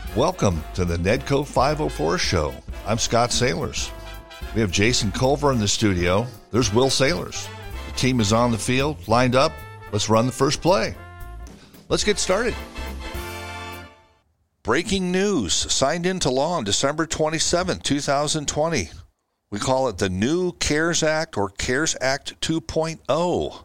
Welcome to the Nedco 504 show. I'm Scott Sailors. We have Jason Culver in the studio. There's Will Sailors. The team is on the field, lined up. Let's run the first play. Let's get started. Breaking news, signed into law on December 27, 2020. We call it the new CARES Act or CARES Act 2.0.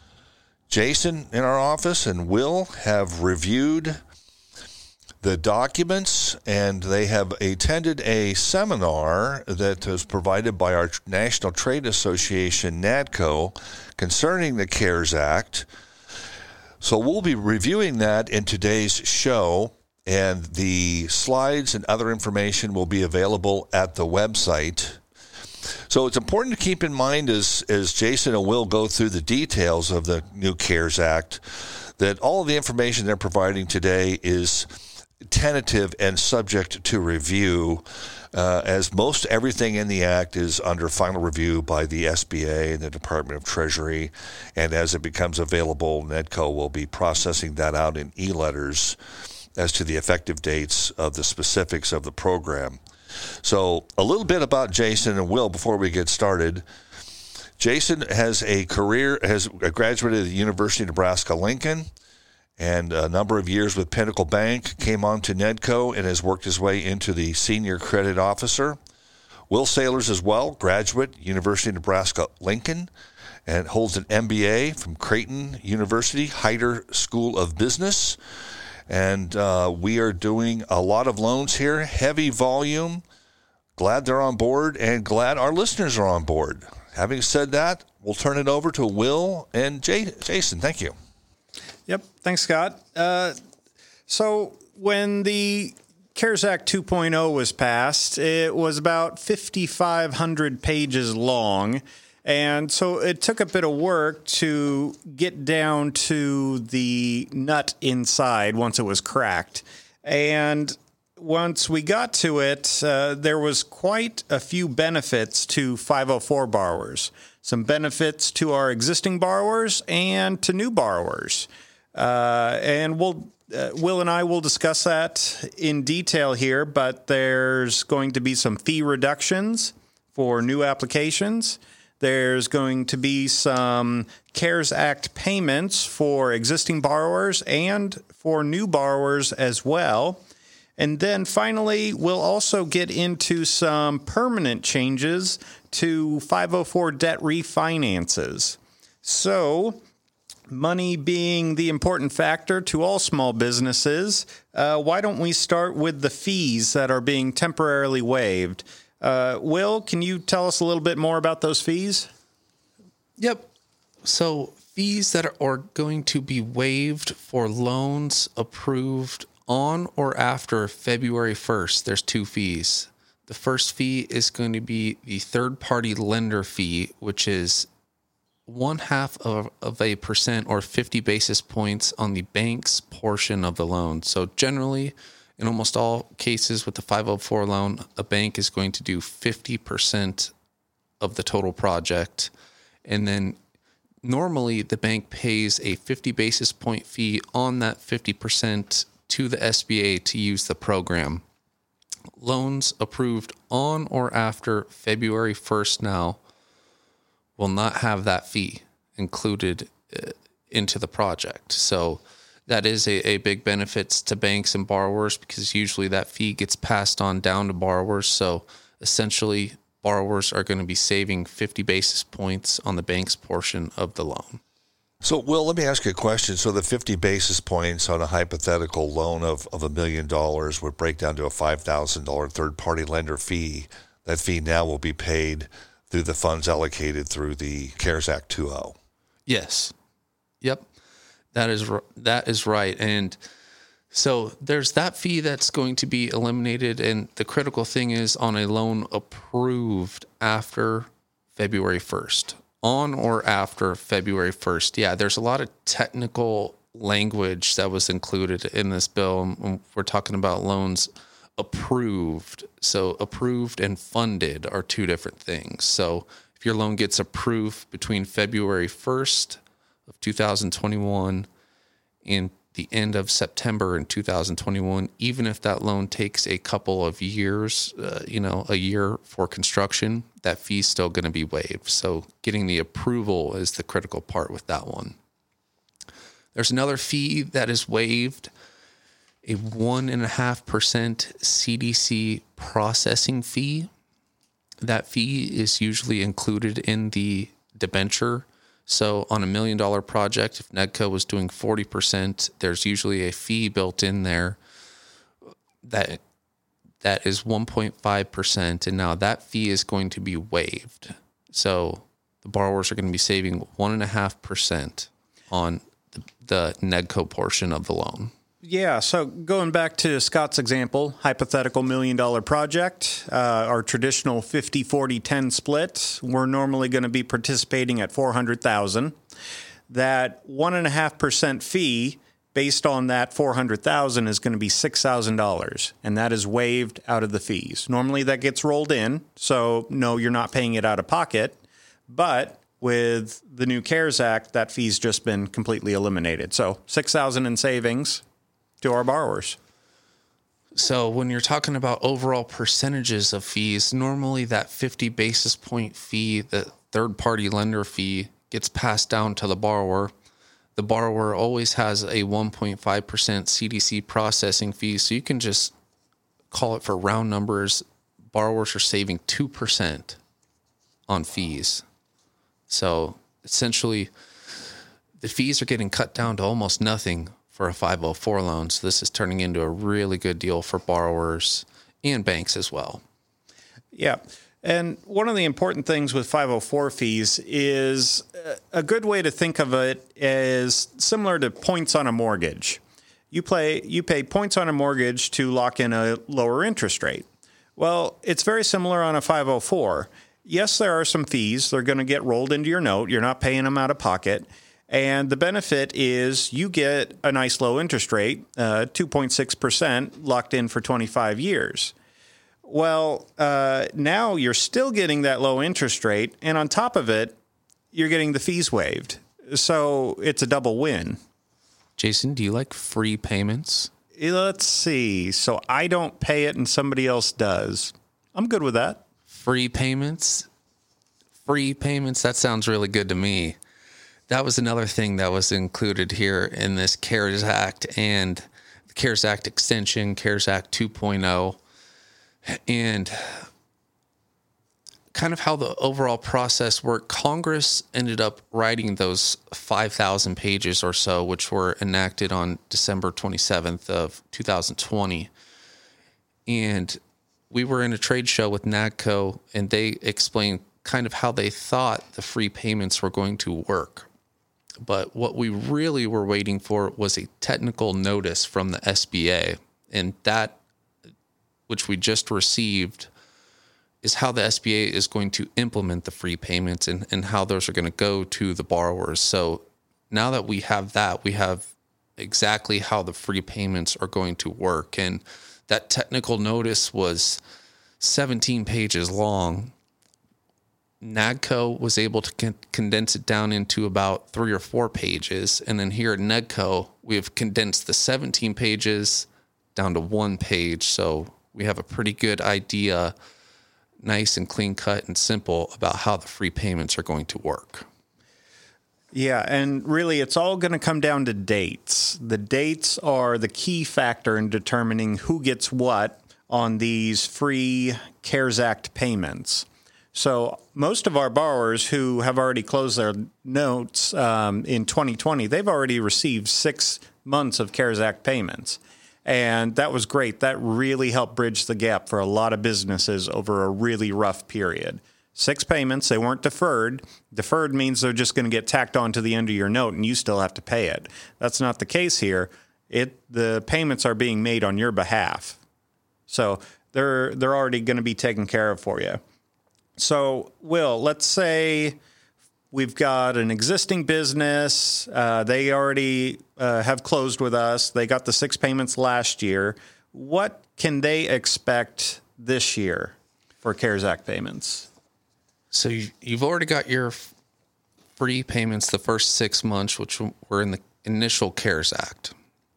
Jason in our office and Will have reviewed the documents, and they have attended a seminar that was provided by our National Trade Association, NADCO, concerning the CARES Act. So we'll be reviewing that in today's show, and the slides and other information will be available at the website. So it's important to keep in mind as Jason and Will go through the details of the new CARES Act that all of the information they're providing today is tentative and subject to review, as most everything in the Act is under final review by the SBA and the Department of Treasury, and as it becomes available, NEDCO will be processing that out in e-letters as to the effective dates of the specifics of the program. So a little bit about Jason and Will before we get started. Jason has graduated at the University of Nebraska-Lincoln, and a number of years with Pinnacle Bank, came on to NEDCO and has worked his way into the senior credit officer. Will Sailors as well, graduate, University of Nebraska-Lincoln, and holds an MBA from Creighton University, Heider School of Business. And we are doing a lot of loans here, heavy volume. Glad they're on board and glad our listeners are on board. Having said that, we'll turn it over to Will and Jason. Thank you. Yep. Thanks, Scott. So when the CARES Act 2.0 was passed, it was about 5,500 pages long. And so it took a bit of work to get down to the nut inside once it was cracked. And once we got to it, there was quite a few benefits to 504 borrowers. Some benefits to our existing borrowers and to new borrowers. And Will and I will discuss that in detail here, but there's going to be some fee reductions for new applications. There's going to be some CARES Act payments for existing borrowers and for new borrowers as well. And then finally, we'll also get into some permanent changes to 504 debt refinances. So, money being the important factor to all small businesses, why don't we start with the fees that are being temporarily waived? Will, can you tell us a little bit more about those fees? Yep. So fees that are going to be waived for loans approved on or after February 1st, there's two fees. The first fee is going to be the third-party lender fee, which is 0.5% or 50 basis points on the bank's portion of the loan. So generally, in almost all cases with the 504 loan, a bank is going to do 50% of the total project. And then normally the bank pays a 50 basis point fee on that 50% to the SBA to use the program. Loans approved on or after February 1st now will not have that fee included into the project. So that is a big benefit to banks and borrowers because usually that fee gets passed on down to borrowers. So essentially, borrowers are going to be saving 50 basis points on the bank's portion of the loan. So, Will, let me ask you a question. So the 50 basis points on a hypothetical loan of $1 million would break down to a $5,000 third-party lender fee. That fee now will be paid through the funds allocated through the CARES Act 2.0. Yes. Yep. That is right. And so there's that fee that's going to be eliminated. And the critical thing is on a loan approved after February 1st. On or after February 1st. Yeah, there's a lot of technical language that was included in this bill. We're talking about loans approved. So approved and funded are two different things. So if your loan gets approved between February 1st of 2021 and the end of September in 2021, even if that loan takes a couple of years, a year for construction, that fee's still going to be waived. So getting the approval is the critical part with that one. There's another fee that is waived, a 1.5% CDC processing fee. That fee is usually included in the debenture. So on $1 million project, if NEDCO was doing 40%, there's usually a fee built in there that is 1.5%. And now that fee is going to be waived. So the borrowers are going to be saving 1.5% on the NEDCO portion of the loan. Yeah, so going back to Scott's example, hypothetical $1 million project, our traditional 50-40-10 split, we're normally going to be participating at $400,000. That 1.5% fee based on that $400,000 is going to be $6,000, and that is waived out of the fees. Normally that gets rolled in, so no, you're not paying it out of pocket, but with the new CARES Act, that fee's just been completely eliminated. So $6,000 in savings to our borrowers. So when you're talking about overall percentages of fees, normally that 50 basis point fee, the third-party lender fee, gets passed down to the borrower. The borrower always has a 1.5% CDC processing fee, so you can just call it for round numbers. Borrowers are saving 2% on fees. So essentially, the fees are getting cut down to almost nothing for a 504 loan. So this is turning into a really good deal for borrowers and banks as well. Yeah. And one of the important things with 504 fees is a good way to think of it is similar to points on a mortgage. You pay points on a mortgage to lock in a lower interest rate. Well, it's very similar on a 504. Yes, there are some fees. They're going to get rolled into your note. You're not paying them out of pocket. And the benefit is you get a nice low interest rate, 2.6% locked in for 25 years. Well, now you're still getting that low interest rate. And on top of it, you're getting the fees waived. So it's a double win. Jason, do you like free payments? Let's see. So I don't pay it and somebody else does. I'm good with that. Free payments? Free payments? That sounds really good to me. That was another thing that was included here in this CARES Act and the CARES Act extension, CARES Act 2.0, and kind of how the overall process worked. Congress ended up writing those 5,000 pages or so, which were enacted on December 27th of 2020. And we were in a trade show with NADCO, and they explained kind of how they thought the free payments were going to work. But what we really were waiting for was a technical notice from the SBA, and that, which we just received, is how the SBA is going to implement the free payments and how those are going to go to the borrowers. So now that we have that, we have exactly how the free payments are going to work. And that technical notice was 17 pages long. NADCO was able to condense it down into about 3 or 4 pages. And then here at NEDCO, we have condensed the 17 pages down to 1 page. So we have a pretty good idea, nice and clean cut and simple, about how the free payments are going to work. Yeah, and really it's all going to come down to dates. The dates are the key factor in determining who gets what on these free CARES Act payments. So most of our borrowers who have already closed their notes in 2020, they've already received 6 months of CARES Act payments. And that was great. That really helped bridge the gap for a lot of businesses over a really rough period. 6 payments, they weren't deferred. Deferred means they're just going to get tacked on to the end of your note and you still have to pay it. That's not the case here. The payments are being made on your behalf. So they're already going to be taken care of for you. So, Will, let's say we've got an existing business. They already have closed with us. They got the 6 payments last year. What can they expect this year for CARES Act payments? So you've already got your free payments the first 6 months, which were in the initial CARES Act.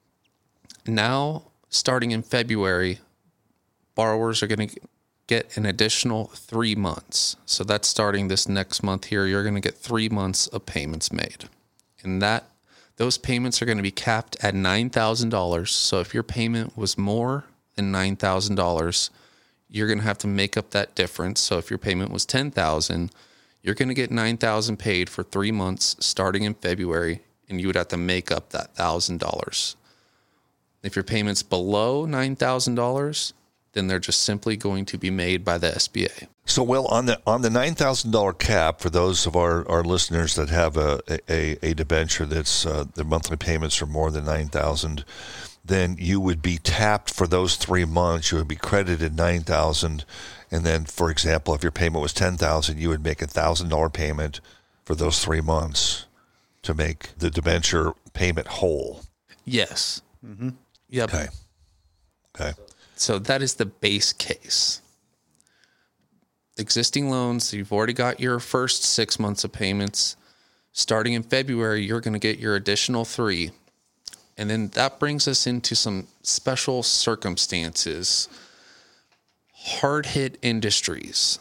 now, starting in February, borrowers are going to get an additional 3 months. So that's starting this next month here. You're going to get 3 months of payments made. And those payments are going to be capped at $9,000. So if your payment was more than $9,000, you're going to have to make up that difference. So if your payment was $10,000, you're going to get $9,000 paid for 3 months starting in February, and you would have to make up that $1,000. If your payment's below $9,000, then they're just simply going to be made by the SBA. So, Will, on the $9,000 cap, for those of our listeners that have a debenture that's their monthly payments are more than $9,000, then you would be tapped for those 3 months. You would be credited $9,000, and then, for example, if your payment was $10,000, you would make a $1,000 payment for those 3 months to make the debenture payment whole. Yes. Mm-hmm. Yep. Okay. So that is the base case. Existing loans, you've already got your first 6 months of payments. Starting in February, you're going to get your additional 3. And then that brings us into some special circumstances. Hard-hit industries.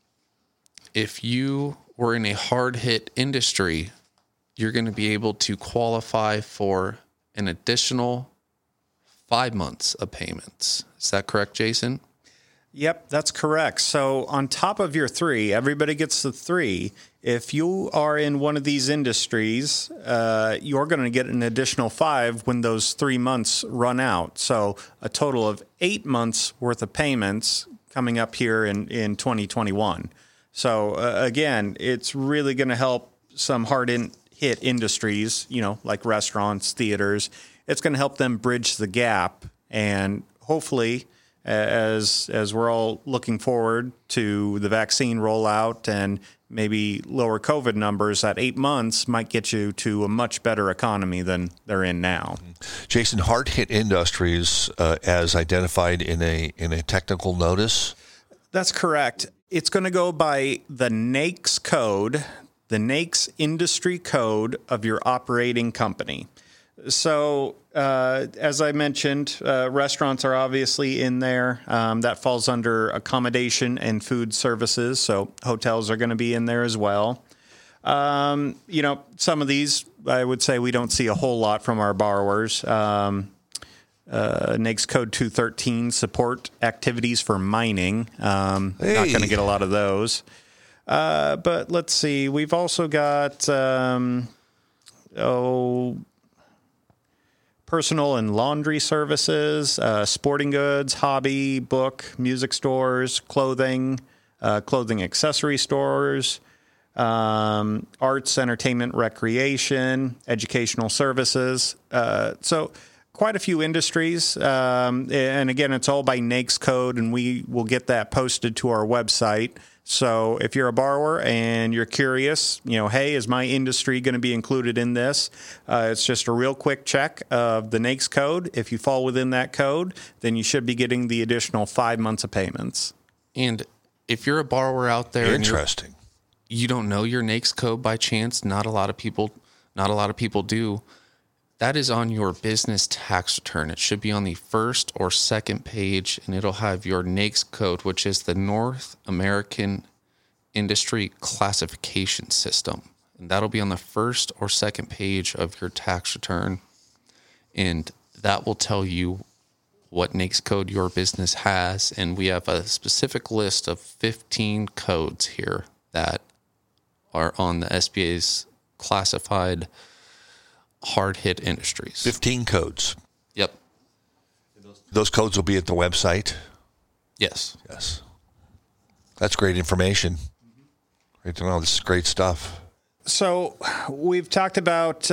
If you were in a hard-hit industry, you're going to be able to qualify for an additional 5 months of payments. Is that correct, Jason? Yep, that's correct. So on top of your 3, everybody gets the 3. If you are in one of these industries, you're going to get an additional 5 when those 3 months run out. So a total of 8 months worth of payments coming up here in 2021. So again, it's really going to help some hit industries, like restaurants, theaters. It's going to help them bridge the gap, and hopefully, as we're all looking forward to the vaccine rollout and maybe lower COVID numbers, that 8 months might get you to a much better economy than they're in now. Jason, hard-hit industries as identified in a technical notice? That's correct. It's going to go by the NAICS code, the NAICS industry code of your operating company. So, as I mentioned, restaurants are obviously in there. That falls under accommodation and food services. So hotels are going to be in there as well. Some of these, I would say we don't see a whole lot from our borrowers. NAICS code 213, support activities for mining. Not going to get a lot of those. But let's see. We've also got, personal and laundry services, sporting goods, hobby, book, music stores, clothing accessory stores, arts, entertainment, recreation, educational services. So quite a few industries. And again, it's all by NAICS code, and we will get that posted to our website. So if you're a borrower and you're curious, hey, is my industry going to be included in this? It's just a real quick check of the NAICS code. If you fall within that code, then you should be getting the additional 5 months of payments. And if you're a borrower out there, interesting, and you don't know your NAICS code by chance, not a lot of people do. That is on your business tax return. It should be on the first or second page, and it'll have your NAICS code, which is the North American Industry Classification System. And that'll be on the first or second page of your tax return. And that will tell you what NAICS code your business has. And we have a specific list of 15 codes here that are on the SBA's classified hard-hit industries. 15 codes. Yep. Those codes will be at the website? Yes. That's great information. Great to know. This is great stuff. So we've talked about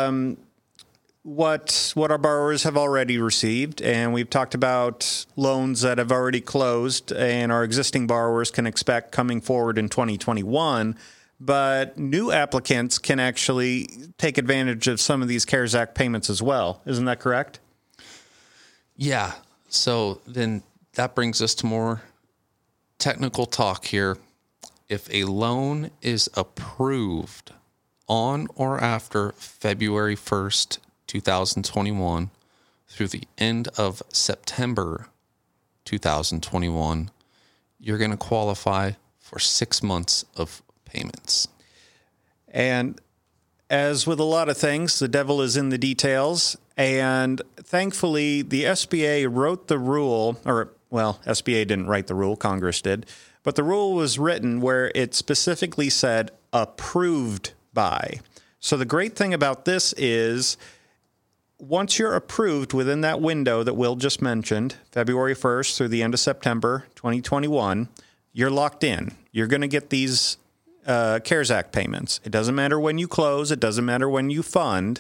what our borrowers have already received, and we've talked about loans that have already closed and our existing borrowers can expect coming forward in 2021. But new applicants can actually take advantage of some of these CARES Act payments as well. Isn't that correct? Yeah. So then that brings us to more technical talk here. If a loan is approved on or after February 1st, 2021, through the end of September 2021, you're going to qualify for 6 months of payments. And as with a lot of things, the devil is in the details. And thankfully, the SBA wrote the rule, SBA didn't write the rule, Congress did. But the rule was written where it specifically said approved by. So the great thing about this is once you're approved within that window that Will just mentioned, February 1st through the end of September 2021, you're locked in. You're going to get these CARES Act payments. It doesn't matter when you close. It doesn't matter when you fund.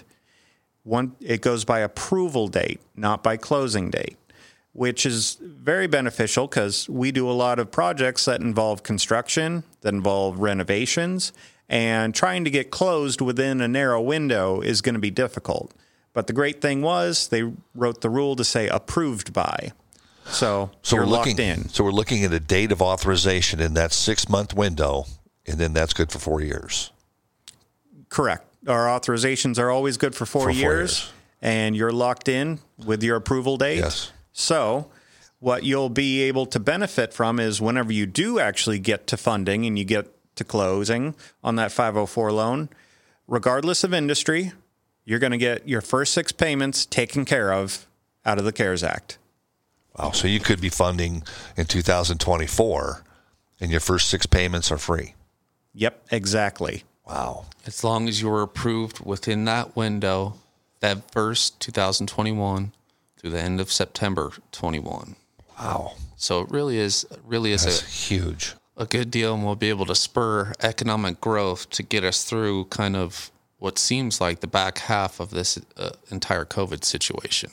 It goes by approval date, not by closing date, which is very beneficial because we do a lot of projects that involve construction, that involve renovations, and trying to get closed within a narrow window is going to be difficult. But the great thing was they wrote the rule to say approved by. So you're locked in. So we're looking at a date of authorization in that 6-month window, and then that's good for 4 years. Correct. Our authorizations are always good for 4 years, and you're locked in with your approval date. Yes. So what you'll be able to benefit from is whenever you do actually get to funding and you get to closing on that 504 loan, regardless of industry, you're going to get your first 6 payments taken care of out of the CARES Act. Wow. So you could be funding in 2024, and your first 6 payments are free. Yep, exactly. Wow. As long as you were approved within that window, Feb 1st, 2021, through the end of September 21. Wow. So it really is That's huge. A good deal, and we'll be able to spur economic growth to get us through kind of what seems like the back half of this entire COVID situation.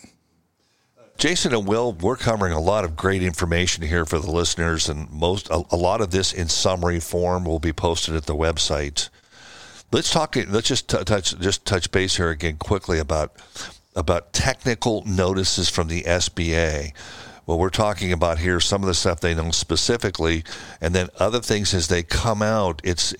Jason and Will, we're covering a lot of great information here for the listeners, and a lot of this in summary form will be posted at the website. Let's just touch base here again quickly about technical notices from the SBA. What we're talking about here, some of the stuff they know specifically, and then other things as they come out. It's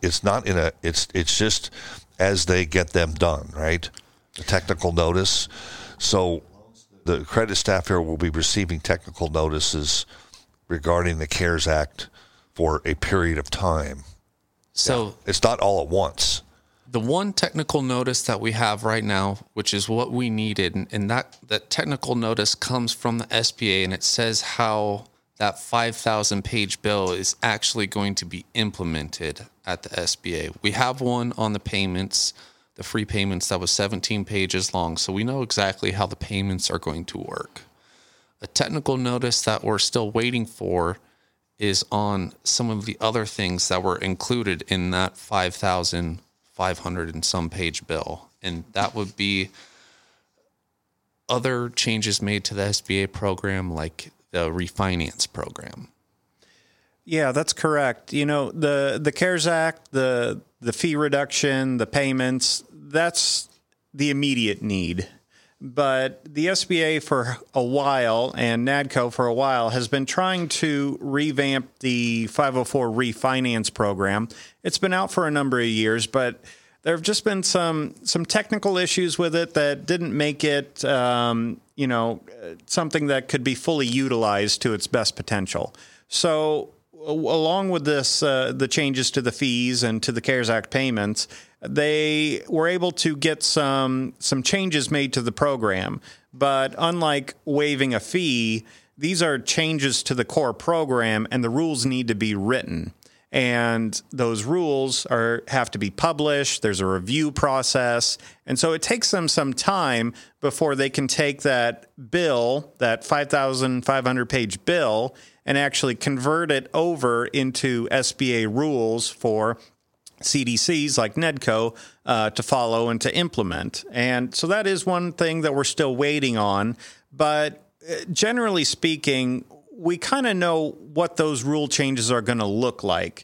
just as they get them done, right? The technical notice. So the credit staff here will be receiving technical notices regarding the CARES Act for a period of time. So it's not all at once. The one technical notice that we have right now, which is what we needed, and that technical notice comes from the SBA, and it says how that 5,000-page bill is actually going to be implemented at the SBA. We have one on the payments, the free payments, that was 17 pages long, so we know exactly how the payments are going to work. A technical notice that we're still waiting for is on some of the other things that were included in that 5,500 and some page bill. And that would be other changes made to the SBA program, like the refinance program. Yeah, that's correct. You know, the CARES Act, the fee reduction, the payments, that's the immediate need. But the SBA for a while and NADCO for a while has been trying to revamp the 504 refinance program. It's been out for a number of years, but there have just been some technical issues with it that didn't make it, something that could be fully utilized to its best potential. So along with this, the changes to the fees and to the CARES Act payments, they were able to get some changes made to the program. But unlike waiving a fee, these are changes to the core program, and the rules need to be written. And those rules have to be published. There's a review process. And so it takes them some time before they can take that bill, that 5,500-page bill, and actually convert it over into SBA rules for CDCs like NEDCO to follow and to implement. And so that is one thing that we're still waiting on. But generally speaking, we kind of know what those rule changes are going to look like.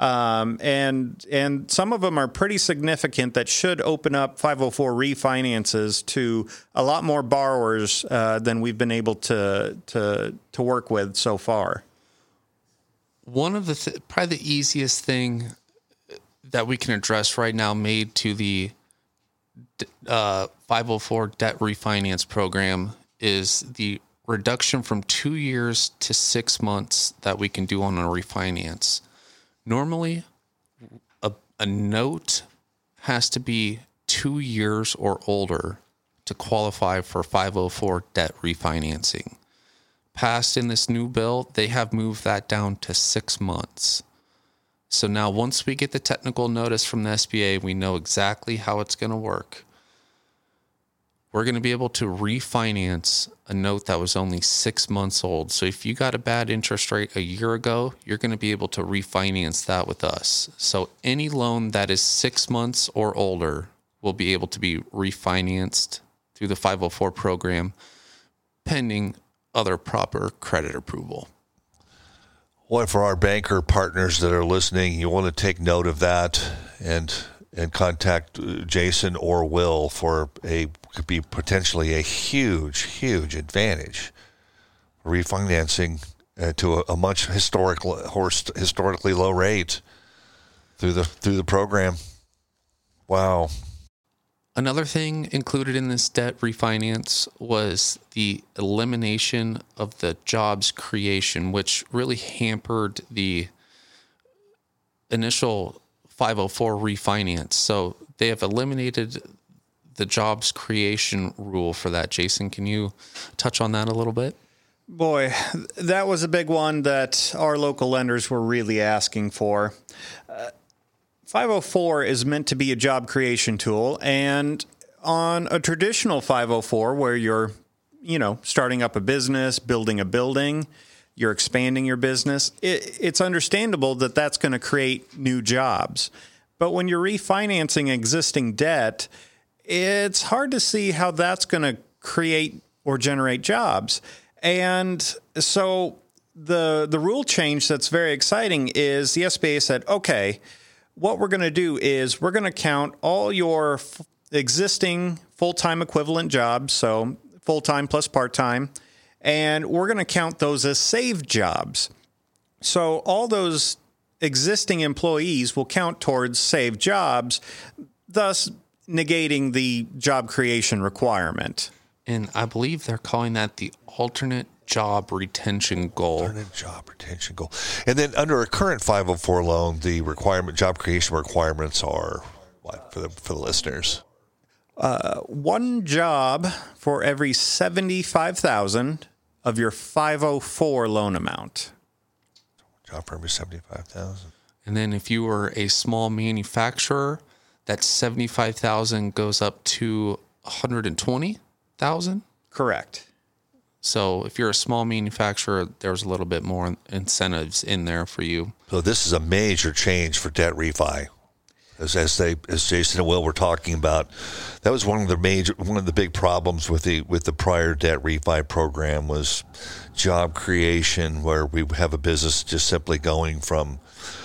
And some of them are pretty significant that should open up 504 refinances to a lot more borrowers than we've been able to work with so far. One of the probably the easiest thing that we can address right now made to the 504 debt refinance program is the reduction from 2 years to 6 months that we can do on a refinance. Normally, a note has to be 2 years or older to qualify for 504 debt refinancing. Passed in this new bill, they have moved that down to 6 months. So now once we get the technical notice from the SBA, we know exactly how it's going to work. We're going to be able to refinance a note that was only 6 months old. So if you got a bad interest rate a year ago, you're going to be able to refinance that with us. So any loan that is 6 months or older will be able to be refinanced through the 504 program, pending other proper credit approval. Well, for our banker partners that are listening, you want to take note of that and contact Jason or Will for could be potentially a huge advantage refinancing to a much historically low rate through the program. Wow. Another thing included in this debt refinance was the elimination of the jobs creation, which really hampered the initial 504 refinance. So they have eliminated the jobs creation rule for that. Jason, can you touch on that a little bit? Boy, that was a big one that our local lenders were really asking for. 504 is meant to be a job creation tool, and on a traditional 504 where you're, starting up a business, building a building, you're expanding your business, it's understandable that that's going to create new jobs. But when you're refinancing existing debt, it's hard to see how that's going to create or generate jobs. And so the rule change that's very exciting is the SBA said, okay, what we're going to do is we're going to count all your existing full-time equivalent jobs, so full-time plus part-time, and we're going to count those as saved jobs. So all those existing employees will count towards saved jobs, thus negating the job creation requirement. And I believe they're calling that the alternate job retention goal. Alternate job retention goal. And then under a current 504 loan, the job creation requirements are what for the listeners? One job for every $75,000 of your 504 loan amount. Job for every $75,000. And then if you were a small manufacturer, that $75,000 goes up to $120,000. Correct. So if you're a small manufacturer, there's a little bit more incentives in there for you. So this is a major change for debt refi. As Jason and Will were talking about, that was one of the big problems with the prior debt refi program was job creation, where we have a business just simply going from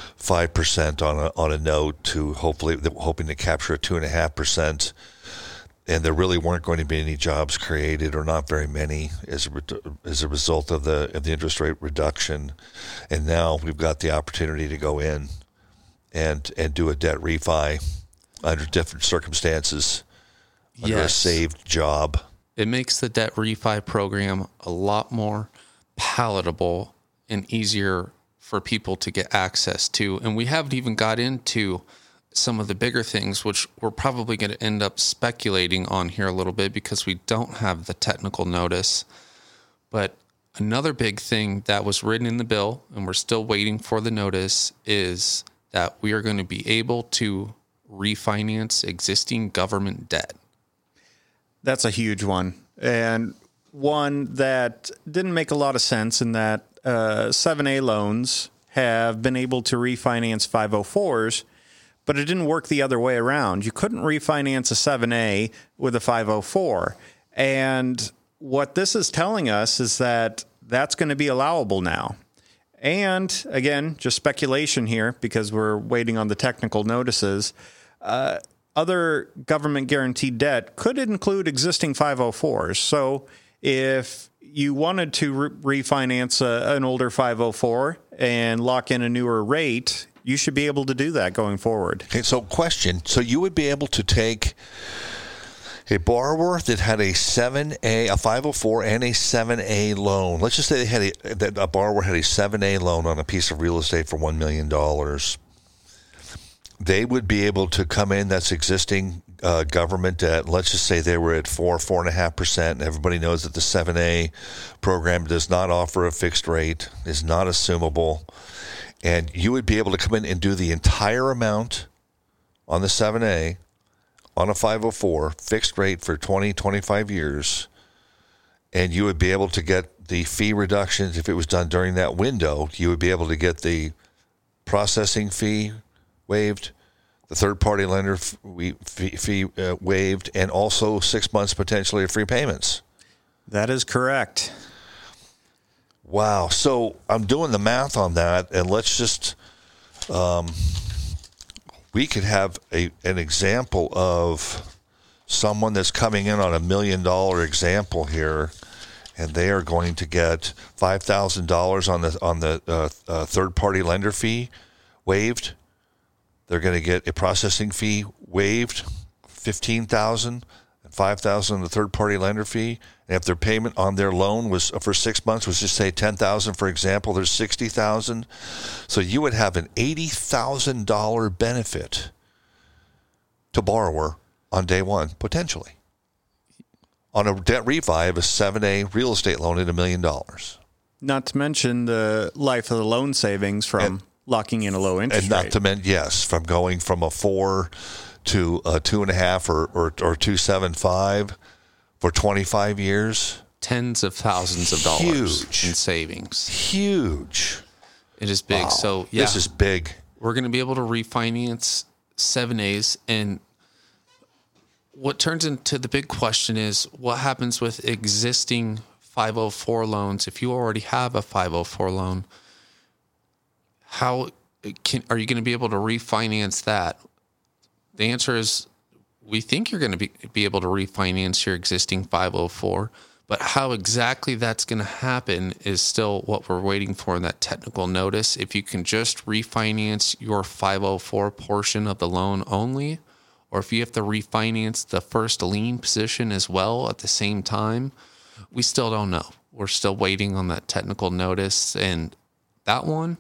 5% on a note to hoping to capture a 2.5%. And there really weren't going to be any jobs created, or not very many, as a result of the interest rate reduction. And now we've got the opportunity to go in and do a debt refi under different circumstances, under a saved job. It makes the debt refi program a lot more palatable and easier for people to get access to. And we haven't even got into some of the bigger things, which we're probably going to end up speculating on here a little bit because we don't have the technical notice. But another big thing that was written in the bill, and we're still waiting for the notice, is that we are going to be able to refinance existing government debt. That's a huge one, and one that didn't make a lot of sense in that 7A loans have been able to refinance 504s, but it didn't work the other way around. You couldn't refinance a 7A with a 504. And what this is telling us is that that's going to be allowable now. And again, just speculation here because we're waiting on the technical notices. Other government guaranteed debt could include existing 504s. So if you wanted to refinance an older 504 and lock in a newer rate, you should be able to do that going forward. Okay, so question. So you would be able to take A borrower that had a 7A, a 504, and a 7A loan. Let's just say that a borrower had a 7A loan on a piece of real estate for $1 million. They would be able to come in, that's existing government debt. Let's just say they were at 4.5%. And everybody knows that the 7A program does not offer a fixed rate, is not assumable. And you would be able to come in and do the entire amount on the 7A on a 504, fixed rate for 20, 25 years, and you would be able to get the fee reductions. If it was done during that window, you would be able to get the processing fee waived, the third-party lender fee waived, and also 6 months potentially of free payments. That is correct. Wow. So I'm doing the math on that, and let's just we could have an example of someone that's coming in on $1 million example here, and they are going to get $5,000 on the third-party lender fee waived. They're going to get a processing fee waived, $15,000, and $5,000 on the third-party lender fee. And if their payment on their loan was for 6 months was just say $10,000, for example, there's $60,000. So you would have an $80,000 benefit to borrower on day one, potentially, on a debt refi of a 7A real estate loan at $1 million. Not to mention the life of the loan savings from locking in a low interest rate. And not to mention, yes, from going from a 4 to a 2.5 or 2.75 for 25 years. Tens of thousands of dollars in savings. Huge. It is big. Wow. So, yeah. This is big. We're going to be able to refinance 7As. And what turns into the big question is what happens with existing 504 loans? If you already have a 504 loan, are you going to be able to refinance that? The answer is we think you're going to be able to refinance your existing 504, but how exactly that's going to happen is still what we're waiting for in that technical notice. If you can just refinance your 504 portion of the loan only, or if you have to refinance the first lien position as well at the same time, we still don't know. We're still waiting on that technical notice, and that one,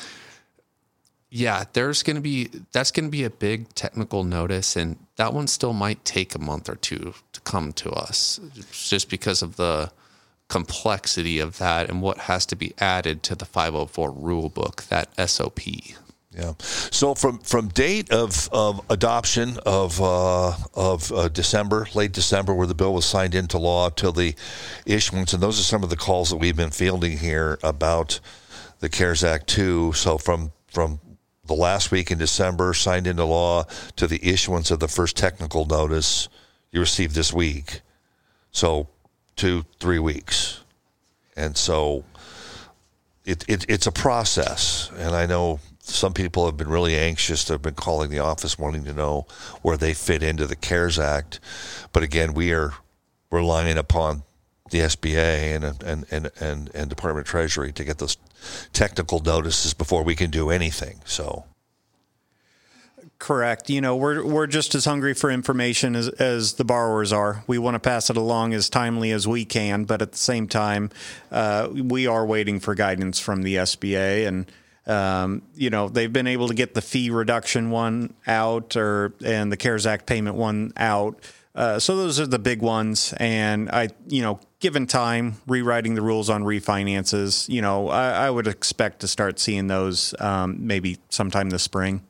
yeah, that's going to be a big technical notice, and that one still might take a month or two to come to us just because of the complexity of that and what has to be added to the 504 rule book, that SOP. Yeah. So from date of adoption of December, late December, where the bill was signed into law, till the issuance, and those are some of the calls that we've been fielding here about the CARES Act 2. So from the last week in December, signed into law, to the issuance of the first technical notice you received this week. So 2-3 weeks. And so it's a process. And I know some people have been really anxious. They've been calling the office wanting to know where they fit into the CARES Act. But again, we are relying upon the SBA and Department of Treasury to get those technical notices before we can do anything. So, correct. We're just as hungry for information as the borrowers are. We want to pass it along as timely as we can, but at the same time, we are waiting for guidance from the SBA, and they've been able to get the fee reduction one out, and the CARES Act payment one out. So those are the big ones. And given time, rewriting the rules on refinances, I would expect to start seeing those maybe sometime this spring.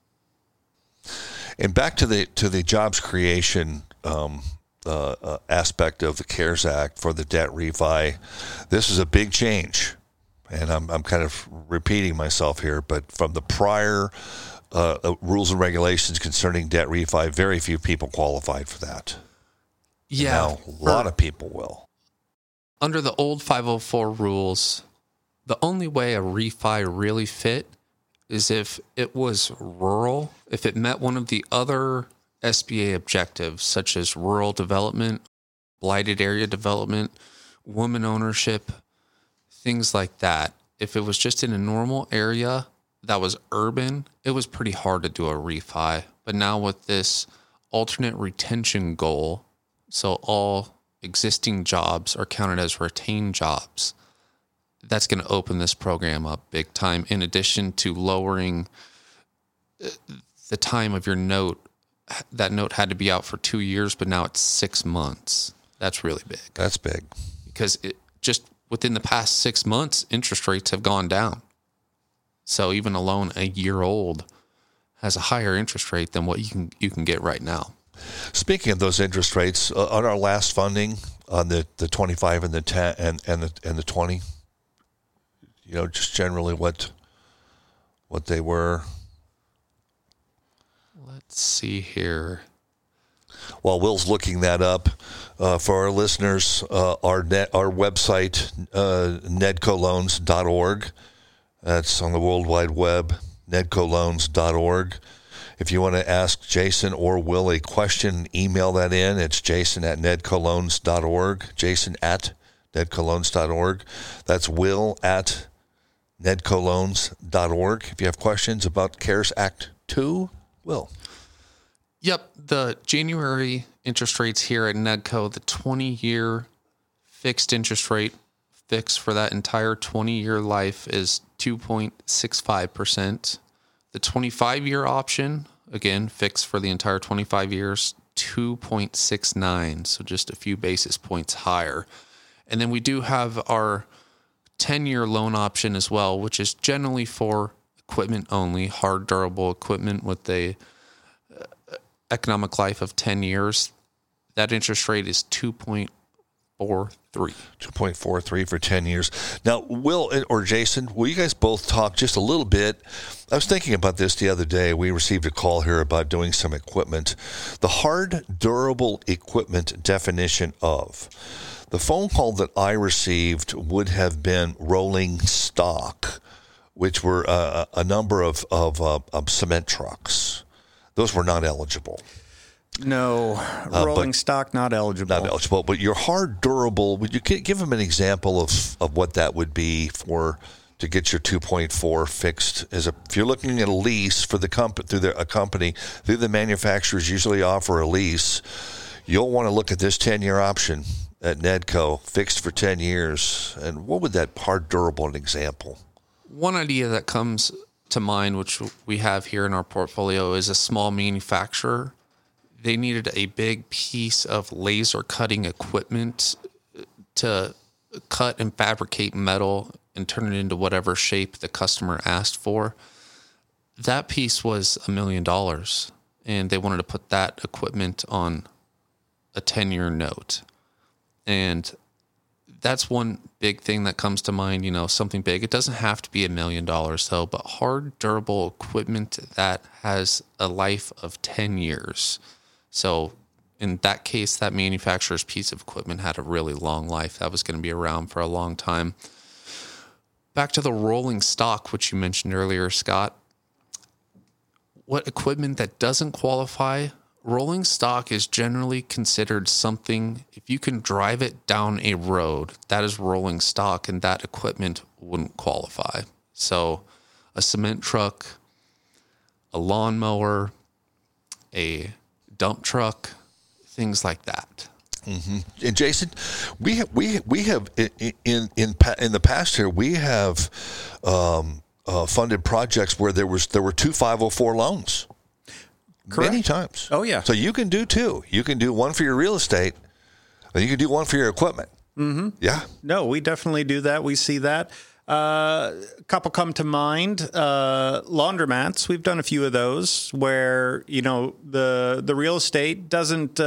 And back to the jobs creation aspect of the CARES Act for the debt refi, this is a big change. And I'm kind of repeating myself here, but from the prior rules and regulations concerning debt refi, very few people qualified for that. Yeah. Now, a lot of people will. Under the old 504 rules, the only way a refi really fit is if it was rural, if it met one of the other SBA objectives, such as rural development, blighted area development, women ownership, things like that. If it was just in a normal area that was urban, it was pretty hard to do a refi. But now with this alternate retention goal So all existing jobs are counted as retained jobs. That's going to open this program up big time, in addition to lowering the time of your note. That note had to be out for 2 years, but now it's 6 months. That's really big. That's big. Because just within the past 6 months, interest rates have gone down. So even a loan a year old has a higher interest rate than what you can get right now. Speaking of those interest rates, on our last funding on the 25 and the 10 and the 20, just generally what they were. Let's see here. While Will's looking that up, for our listeners, our website, nedcoloans.org. That's on the World Wide Web, nedcoloans.org. If you want to ask Jason or Will a question, email that in. It's jason@nedcoloans.org, jason@nedcoloans.org. That's will@nedcoloans.org. If you have questions about CARES Act 2, Will. Yep, the January interest rates here at Nedco, the 20-year fixed interest rate fixed for that entire 20-year life is 2.65%. The 25-year option, again, fixed for the entire 25 years, 2.69, so just a few basis points higher. And then we do have our 10-year loan option as well, which is generally for equipment only, hard, durable equipment with a economic life of 10 years. That interest rate is 2.43. 2.43 for 10 years. Now, Will or Jason, will you guys both talk just a little bit? I was thinking about this the other day. We received a call here about doing some equipment. The hard, durable equipment definition of. The phone call that I received would have been rolling stock, which were a number of cement trucks. Those were not eligible. No, rolling stock not eligible. Not eligible, but your hard durable, would you give them an example of what that would be to get your 2.4 fixed? If you're looking at a lease for the company, through the manufacturers usually offer a lease, you'll want to look at this 10-year option at Nedco, fixed for 10 years. And what would that hard durable an example? One idea that comes to mind, which we have here in our portfolio, is a small manufacturer. They needed a big piece of laser cutting equipment to cut and fabricate metal and turn it into whatever shape the customer asked for. That piece was $1 million, and they wanted to put that equipment on a 10-year note. And that's one big thing that comes to mind, something big. It doesn't have to be $1 million, though, but hard, durable equipment that has a life of 10 years. So in that case, that manufacturer's piece of equipment had a really long life. That was going to be around for a long time. Back to the rolling stock, which you mentioned earlier, Scott. What equipment that doesn't qualify? Rolling stock is generally considered something, if you can drive it down a road, that is rolling stock, and that equipment wouldn't qualify. So a cement truck, a lawnmower, a dump truck, things like that. Mm-hmm. And Jason, we have in the past here, we have funded projects where there were two 504 loans. Correct. Many times. Oh yeah. So you can do two. You can do one for your real estate, and you can do one for your equipment. Mm-hmm. Yeah. No, we definitely do that. We see that. A couple come to mind. Laundromats. We've done a few of those where the real estate doesn't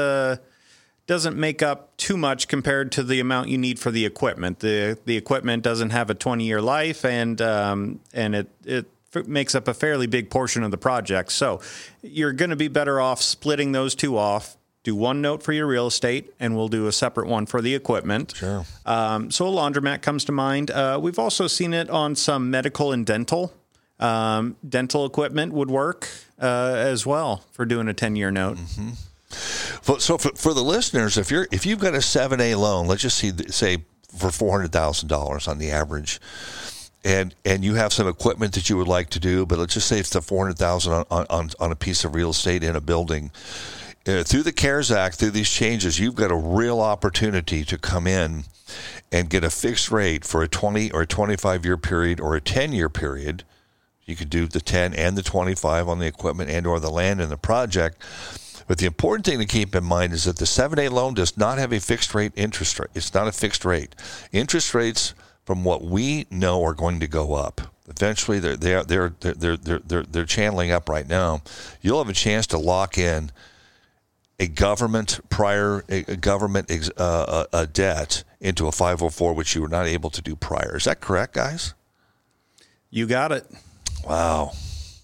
make up too much compared to the amount you need for the equipment. The equipment doesn't have a 20-year life, and it makes up a fairly big portion of the project. So you're going to be better off splitting those two off. Do one note for your real estate, and we'll do a separate one for the equipment. Sure. So a laundromat comes to mind. We've also seen it on some medical and dental. Dental equipment would work as well for doing a 10-year note. Mm-hmm. So for the listeners, if you've got a 7A loan, let's just say for $400,000 on the average, and you have some equipment that you would like to do, but let's just say it's the $400,000 on a piece of real estate in a building. through the CARES Act, through these changes, you've got a real opportunity to come in and get a fixed rate for a 20 or 25-year period or a 10-year period. You could do the 10 and the 25 on the equipment and or the land in the project. But the important thing to keep in mind is that the 7A loan does not have a fixed rate interest rate. It's not a fixed rate. Interest rates, from what we know, are going to go up. Eventually, they're channeling up right now. You'll have a chance to lock in a government debt into a 504, which you were not able to do prior. Is that correct, guys? You got it. Wow.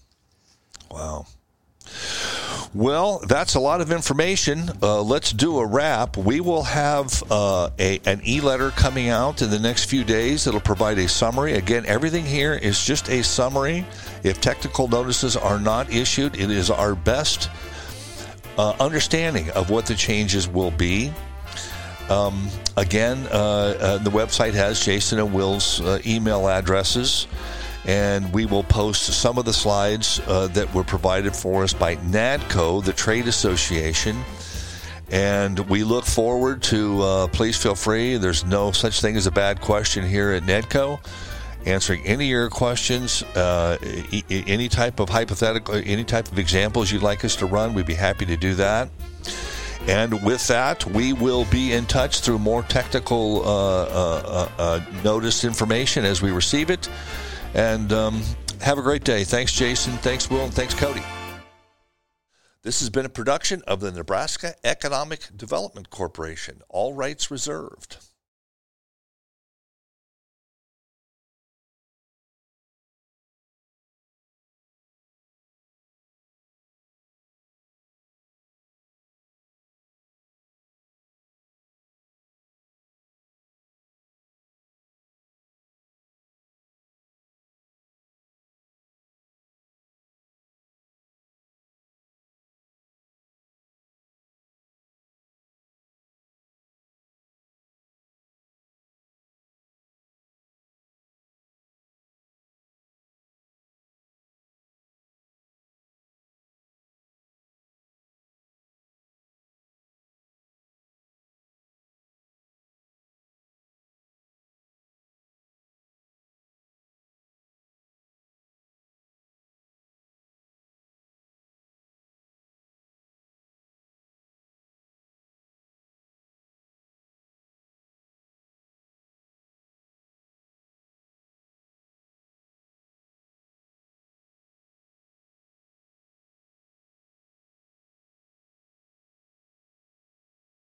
Well, that's a lot of information. Let's do a wrap. We will have an e-letter coming out in the next few days. It'll provide a summary. Again, everything here is just a summary. If technical notices are not issued, it is our best understanding of what the changes will be. Again, the website has Jason and Will's email addresses, and we will post some of the slides that were provided for us by NADCO, the trade association. And we look forward to, please feel free, there's no such thing as a bad question here at NADCO. Answering any of your questions, any type of hypothetical, any type of examples you'd like us to run, we'd be happy to do that. And with that, we will be in touch through more technical notice information as we receive it. And have a great day. Thanks, Jason. Thanks, Will. And thanks, Cody. This has been a production of the Nebraska Economic Development Corporation. All rights reserved.